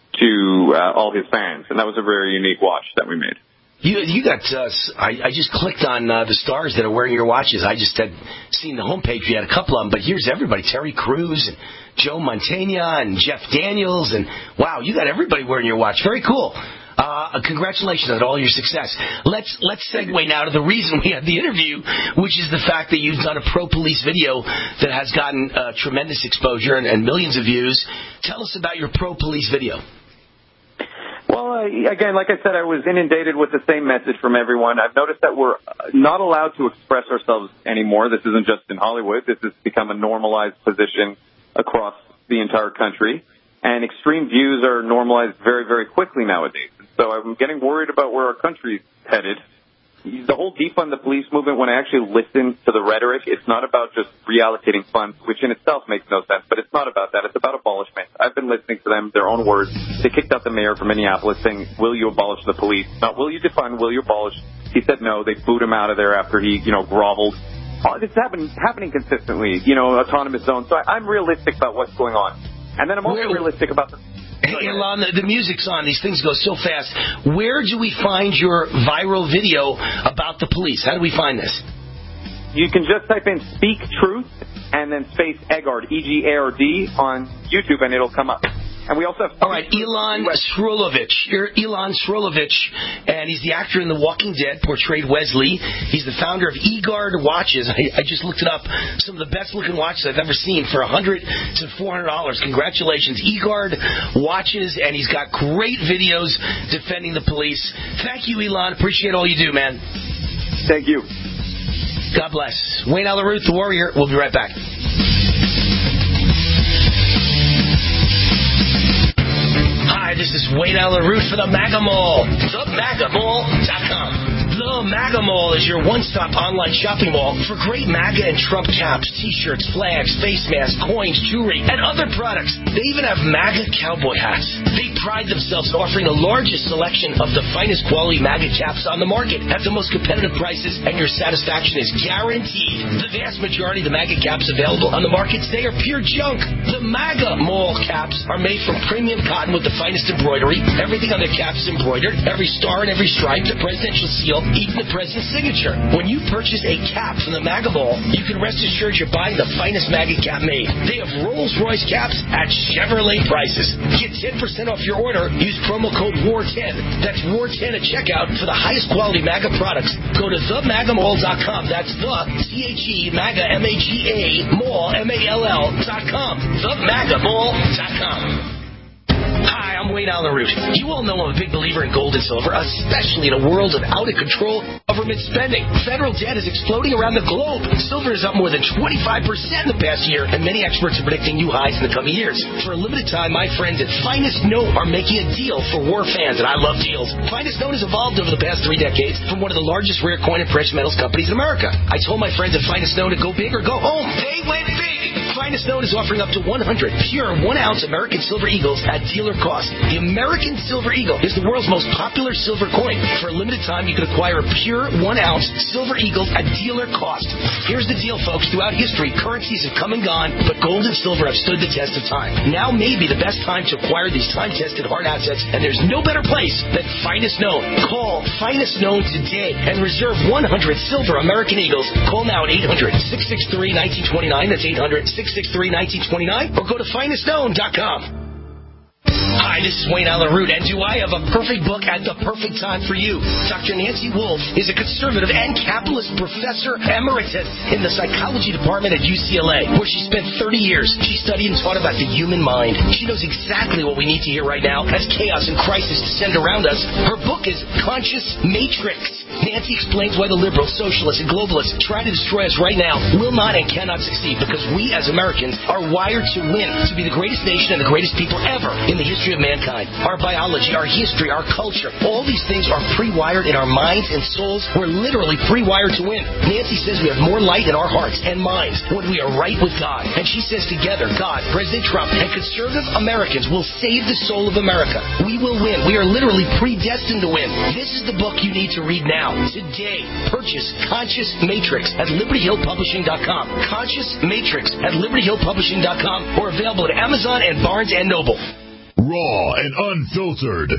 to all his fans, and that was a very unique watch that we made. You got, I just clicked on the stars that are wearing your watches. I just had seen the homepage. You had a couple of them, but here's everybody. Terry Crews and Joe Mantegna and Jeff Daniels. And, wow, you got everybody wearing your watch. Very cool. Congratulations on all your success. Let's segue now to the reason we had the interview, which is the fact that you've done a pro-police video that has gotten tremendous exposure and millions of views. Tell us about your pro-police video. Well, again, like I said, I was inundated with the same message from everyone. I've noticed that we're not allowed to express ourselves anymore. This isn't just in Hollywood. This has become a normalized position across the entire country. And extreme views are normalized very, very quickly nowadays. So I'm getting worried about where our country's headed. The whole defund the police movement, when I actually listen to the rhetoric, it's not about just reallocating funds, which in itself makes no sense, but it's not about that. It's about abolishment. I've been listening to them, their own words. They kicked out the mayor from Minneapolis saying, will you abolish the police? Not will you defund, will you abolish? He said no. They booed him out of there after he, groveled. It's happening consistently, autonomous zones. So I'm realistic about what's going on. And then I'm also realistic about Hey, Ilan, the music's on. These things go so fast. Where do we find your viral video about the police? How do we find this? You can just type in Speak Truth and then space Eggard, E-G-A-R-D, on YouTube, and it'll come up. And we also have... All right, Ilan Srolovich. You're Ilan Srolovich, and he's the actor in The Walking Dead, portrayed Wesley. He's the founder of Eggard Watches. I just looked it up. Some of the best-looking watches I've ever seen for $100 to $400. Congratulations. Eggard Watches, and he's got great videos defending the police. Thank you, Ilan. Appreciate all you do, man. Thank you. God bless. Wayne Allyn Root, the Warrior. We'll be right back. Hi, this is Wayne Allyn Root for the MAGA Mall. TheMAGAMall.com. The MAGA Mall is your one-stop online shopping mall for great MAGA and Trump caps, T-shirts, flags, face masks, coins, jewelry, and other products. They even have MAGA cowboy hats. They pride themselves in offering the largest selection of the finest quality MAGA caps on the market at the most competitive prices, and your satisfaction is guaranteed. The vast majority of the MAGA caps available on the market today are pure junk. The MAGA Mall caps are made from premium cotton with the finest embroidery. Everything on their caps is embroidered. Every star and every stripe, the presidential seal, even the president's signature. When you purchase a cap from the MAGA Mall, you can rest assured you're buying the finest MAGA cap made. They have Rolls-Royce caps at Chevrolet prices. Get 10% off your order. Use promo code WAR10. That's WAR10 at checkout for the highest quality MAGA products. Go to TheMAGAMall.com. That's the THE MAGA MAGA Mall MALL.com. TheMAGAMall.com. Hi, I'm Wayne Allyn Root. You all know I'm a big believer in gold and silver, especially in a world of out-of-control government spending. Federal debt is exploding around the globe. Silver is up more than 25% in the past year, and many experts are predicting new highs in the coming years. For a limited time, my friends at Finest Note are making a deal for war fans, and I love deals. Finest Note has evolved over the past 3 decades from one of the largest rare coin and precious metals companies in America. I told my friends at Finest Note to go big or go home. They went big! Finest Note is offering up to 100 pure 1-ounce American Silver Eagles at dealer cost. The American Silver Eagle is the world's most popular silver coin. For a limited time, you can acquire a pure 1-ounce Silver Eagle at dealer cost. Here's the deal, folks. Throughout history, currencies have come and gone, but gold and silver have stood the test of time. Now may be the best time to acquire these time-tested hard assets, and there's no better place than Finest Known. Call Finest Known today and reserve 100 silver American Eagles. Call now at 800-663-1929. That's 800-663-1929. Or go to finestknown.com. Hi, this is Wayne Allyn Root, and do I have a perfect book at the perfect time for you? Dr. Nancy Wolfe is a conservative and capitalist professor emeritus in the psychology department at UCLA, where she spent 30 years. She studied and taught about the human mind. She knows exactly what we need to hear right now as chaos and crisis descend around us. Her book is Conscious Matrix. Nancy explains why the liberals, socialists, and globalists try to destroy us right now will not and cannot succeed, because we as Americans are wired to win, to be the greatest nation and the greatest people ever in the history of mankind. Our biology, our history, our culture, all these things are pre-wired in our minds and souls. We're literally pre-wired to win. Nancy says we have more light in our hearts and minds when we are right with God. And she says together, God, President Trump, and conservative Americans will save the soul of America. We will win. We are literally predestined to win. This is the book you need to read now. Today, purchase Conscious Matrix at LibertyHillPublishing.com. Conscious Matrix at LibertyHillPublishing.com, or available at Amazon and Barnes & Noble. Raw and unfiltered.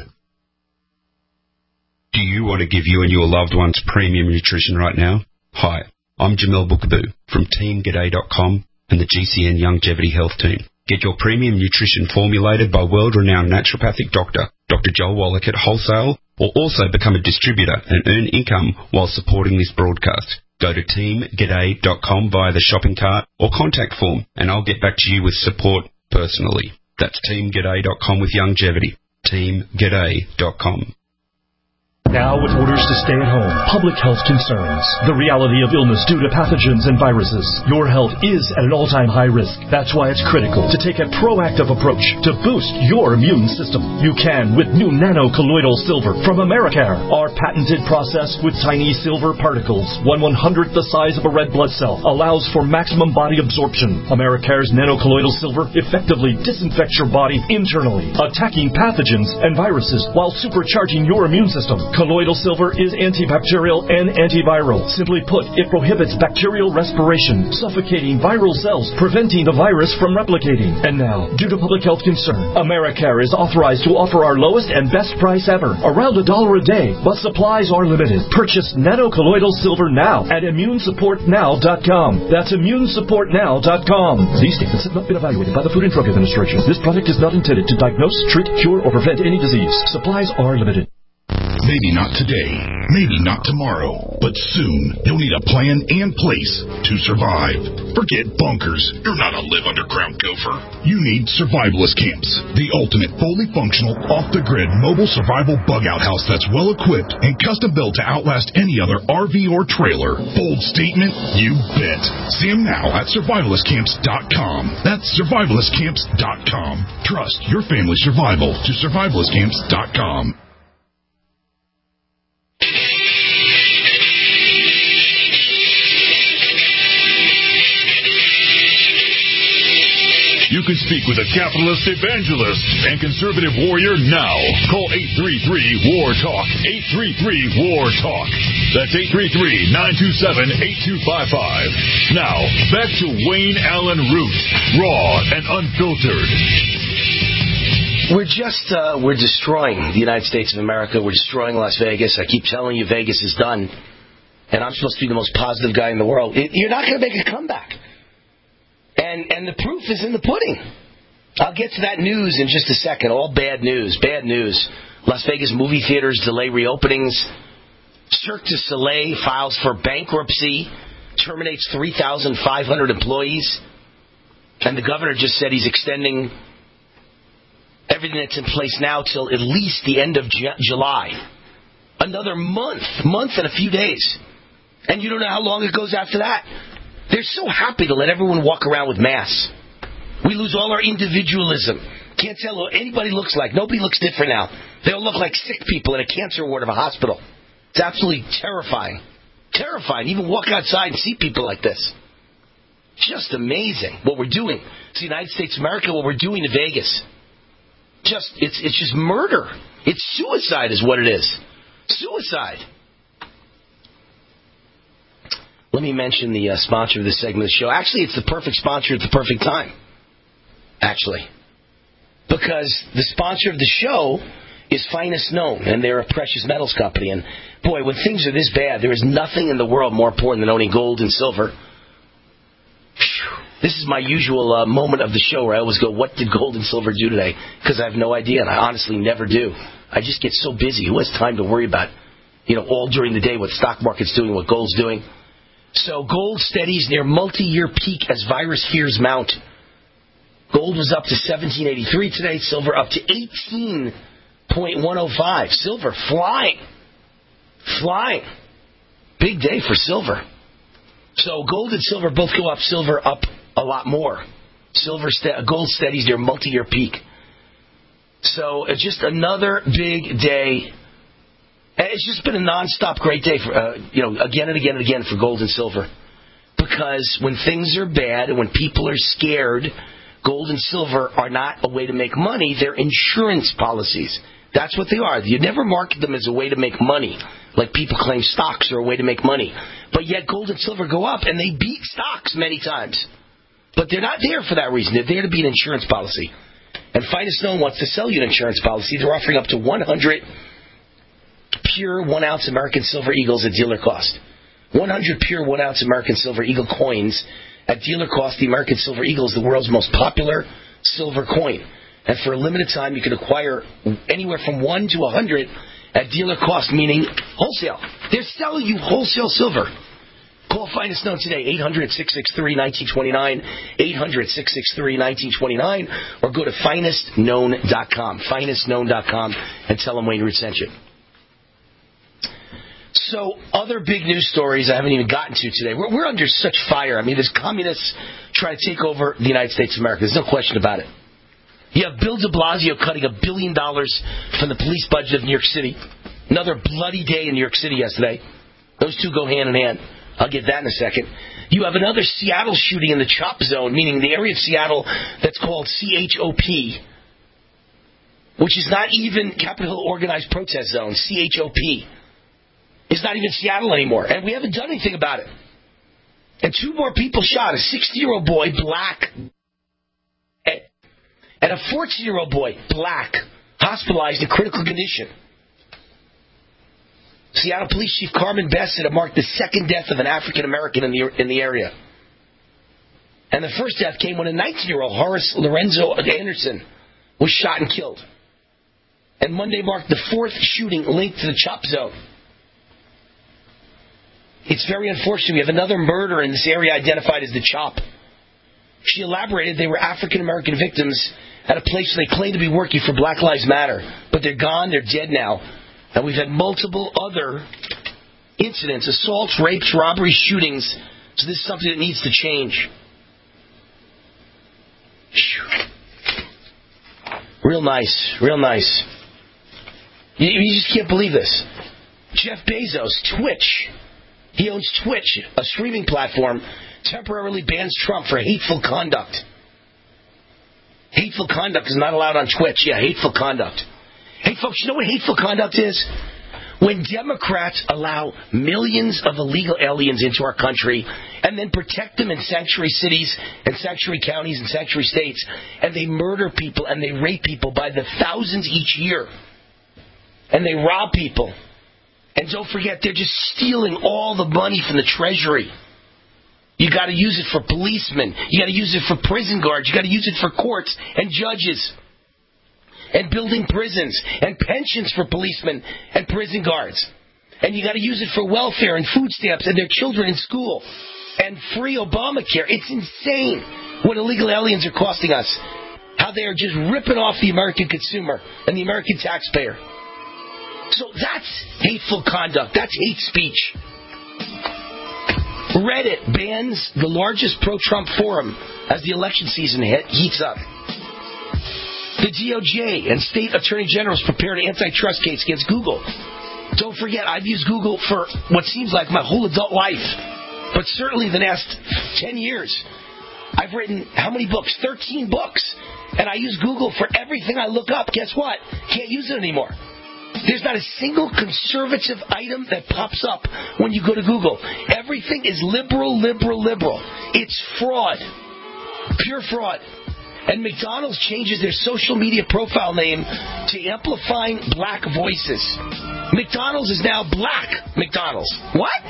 Do you want to give you and your loved ones premium nutrition right now? Hi, I'm Jamel Bookaboo from TeamGaday.com and the GCN Longevity Health Team. Get your premium nutrition formulated by world-renowned naturopathic doctor, Dr. Joel Wallach at Wholesale, or also become a distributor and earn income while supporting this broadcast. Go to teamg'day.com via the shopping cart or contact form, and I'll get back to you with support personally. That's teamg'day.com with longevity. teamg'day.com. Now with orders to stay at home, public health concerns, the reality of illness due to pathogens and viruses, your health is at an all-time high risk. That's why it's critical to take a proactive approach to boost your immune system. You can with new nano-colloidal silver from Americare. Our patented process with tiny silver particles, 1/100th the size of a red blood cell, allows for maximum body absorption. Americare's nano-colloidal silver effectively disinfects your body internally, attacking pathogens and viruses while supercharging your immune system. Colloidal silver is antibacterial and antiviral. Simply put, it prohibits bacterial respiration, suffocating viral cells, preventing the virus from replicating. And now, due to public health concern, Americare is authorized to offer our lowest and best price ever, around $1 a day, but supplies are limited. Purchase nano-colloidal silver now at immunesupportnow.com. That's immunesupportnow.com. These statements have not been evaluated by the Food and Drug Administration. This product is not intended to diagnose, treat, cure, or prevent any disease. Supplies are limited. Maybe not today, maybe not tomorrow, but soon you'll need a plan and place to survive. Forget bunkers. You're not a live underground gopher. You need survivalist camps, the ultimate fully functional, off-the-grid mobile survival bug-out house that's well-equipped and custom-built to outlast any other RV or trailer. Bold statement? You bet. See them now at survivalistcamps.com. That's survivalistcamps.com. Trust your family's survival to survivalistcamps.com. You can speak with a capitalist evangelist and conservative warrior now. Call 833-WAR-TALK. 833-WAR-TALK. That's 833-927-8255. Now, back to Wayne Allen Root, raw and unfiltered. We're destroying the United States of America. We're destroying Las Vegas. I keep telling you Vegas is done. And I'm supposed to be the most positive guy in the world. You're not going to make a comeback. And the proof is in the pudding. I'll get to that news in just a second. All bad news. Bad news. Las Vegas movie theaters delay reopenings. Cirque du Soleil files for bankruptcy. Terminates 3,500 employees. And the governor just said he's extending everything that's in place now till at least the end of July. Another month and a few days. And you don't know how long it goes after that. They're so happy to let everyone walk around with masks. We lose all our individualism. Can't tell what anybody looks like. Nobody looks different now. They all look like sick people in a cancer ward of a hospital. It's absolutely terrifying. Terrifying. Even walk outside and see people like this. Just amazing what we're doing. It's the United States of America, what we're doing to Vegas. It's just murder. It's suicide is what it is. Suicide. Let me mention the sponsor of this segment of the show. Actually, it's the perfect sponsor at the perfect time. Actually. Because the sponsor of the show is Finest Known, and they're a precious metals company. And, boy, when things are this bad, there is nothing in the world more important than owning gold and silver. This is my usual moment of the show where I always go, what did gold and silver do today? Because I have no idea, and I honestly never do. I just get so busy. Who has time to worry about, all during the day what the stock market's doing, what gold's doing? So gold steadies near multi-year peak as virus fears mount. Gold was up to $17.83 today. Silver up to $18.105. Silver flying. Flying. Big day for silver. So gold and silver both go up. Silver up a lot more. Gold steadies near multi-year peak. So it's just another big day. It's just been a non-stop great day for again and again and again for gold and silver. Because when things are bad and when people are scared, gold and silver are not a way to make money. They're insurance policies. That's what they are. You never market them as a way to make money, like people claim stocks are a way to make money. But yet gold and silver go up, and they beat stocks many times. But they're not there for that reason. They're there to be an insurance policy. And Finest Known wants to sell you an insurance policy. They're offering up to 100 pure 1-ounce American Silver Eagles at dealer cost. 100 pure 1-ounce American Silver Eagle coins at dealer cost. The American Silver Eagle is the world's most popular silver coin. And for a limited time, you can acquire anywhere from 1 to 100 at dealer cost, meaning wholesale. They're selling you wholesale silver. Call Finest Known today, 800-663-1929, 800-663-1929, or go to finestknown.com, finestknown.com, and tell them Wayne Root sent you. So, other big news stories I haven't even gotten to today. We're under such fire. I mean, there's communists trying to take over the United States of America. There's no question about it. You have Bill de Blasio cutting $1 billion from the police budget of New York City. Another bloody day in New York City yesterday. Those two go hand in hand. I'll get that in a second. You have another Seattle shooting in the CHOP zone, meaning the area of Seattle that's called CHOP, which is not even Capitol Hill Organized Protest Zone, CHOP. It's not even Seattle anymore, and we haven't done anything about it. And 2 more people shot, a 60-year-old boy, black, and a 14-year-old boy, black, hospitalized in critical condition. Seattle Police Chief Carmen Best said it marked the second death of an African-American in the area. And the first death came when a 19-year-old, Horace Lorenzo Anderson, was shot and killed. And Monday marked the 4th shooting linked to the CHOP zone. It's very unfortunate. We have another murder in this area identified as the CHOP. She elaborated they were African-American victims at a place they claimed to be working for Black Lives Matter. But they're gone, they're dead now. And we've had multiple other incidents, assaults, rapes, robberies, shootings. So this is something that needs to change. Real nice, real nice. You just can't believe this. Jeff Bezos, Twitch. He owns Twitch, a streaming platform, temporarily bans Trump for hateful conduct. Hateful conduct is not allowed on Twitch. Yeah, hateful conduct. Hey, folks, you know what hateful conduct is? When Democrats allow millions of illegal aliens into our country and then protect them in sanctuary cities and sanctuary counties and sanctuary states, and they murder people and they rape people by the thousands each year, and they rob people. And don't forget, they're just stealing all the money from the Treasury. You got to use it for policemen. You got to use it for prison guards. You got to use it for courts and judges. And building prisons and pensions for policemen and prison guards. And you got to use it for welfare and food stamps and their children in school. And free Obamacare. It's insane what illegal aliens are costing us. How they are just ripping off the American consumer and the American taxpayer. So that's hateful conduct. That's hate speech. Reddit bans the largest pro-Trump forum as the election season heats up. The DOJ and state attorney generals prepared an antitrust case against Google. Don't forget, I've used Google for what seems like my whole adult life, but certainly the last 10 years. I've written how many books? 13 books. And I use Google for everything I look up. Guess what? Can't use it anymore. There's not a single conservative item that pops up when you go to Google. Everything is liberal, liberal, liberal. It's fraud. Pure fraud. And McDonald's changes their social media profile name to Amplifying Black Voices. McDonald's is now Black McDonald's. What?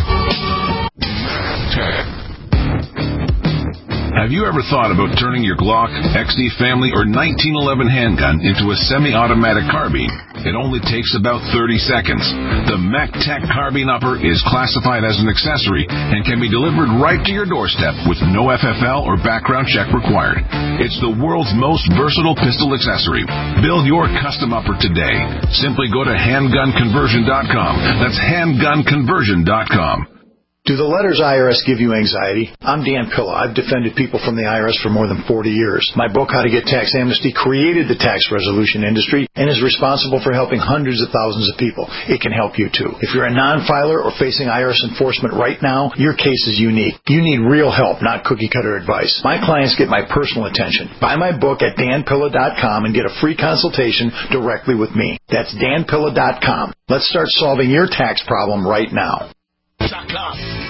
Have you ever thought about turning your Glock, XD Family, or 1911 handgun into a semi-automatic carbine? It only takes about 30 seconds. The MacTac Carbine Upper is classified as an accessory and can be delivered right to your doorstep with no FFL or background check required. It's the world's most versatile pistol accessory. Build your custom upper today. Simply go to handgunconversion.com. That's handgunconversion.com. Do the letters IRS give you anxiety? I'm Dan Pilla. I've defended people from the IRS for more than 40 years. My book, How to Get Tax Amnesty, created the tax resolution industry and is responsible for helping hundreds of thousands of people. It can help you too. If you're a non-filer or facing IRS enforcement right now, your case is unique. You need real help, not cookie-cutter advice. My clients get my personal attention. Buy my book at danpilla.com and get a free consultation directly with me. That's danpilla.com. Let's start solving your tax problem right now. .com.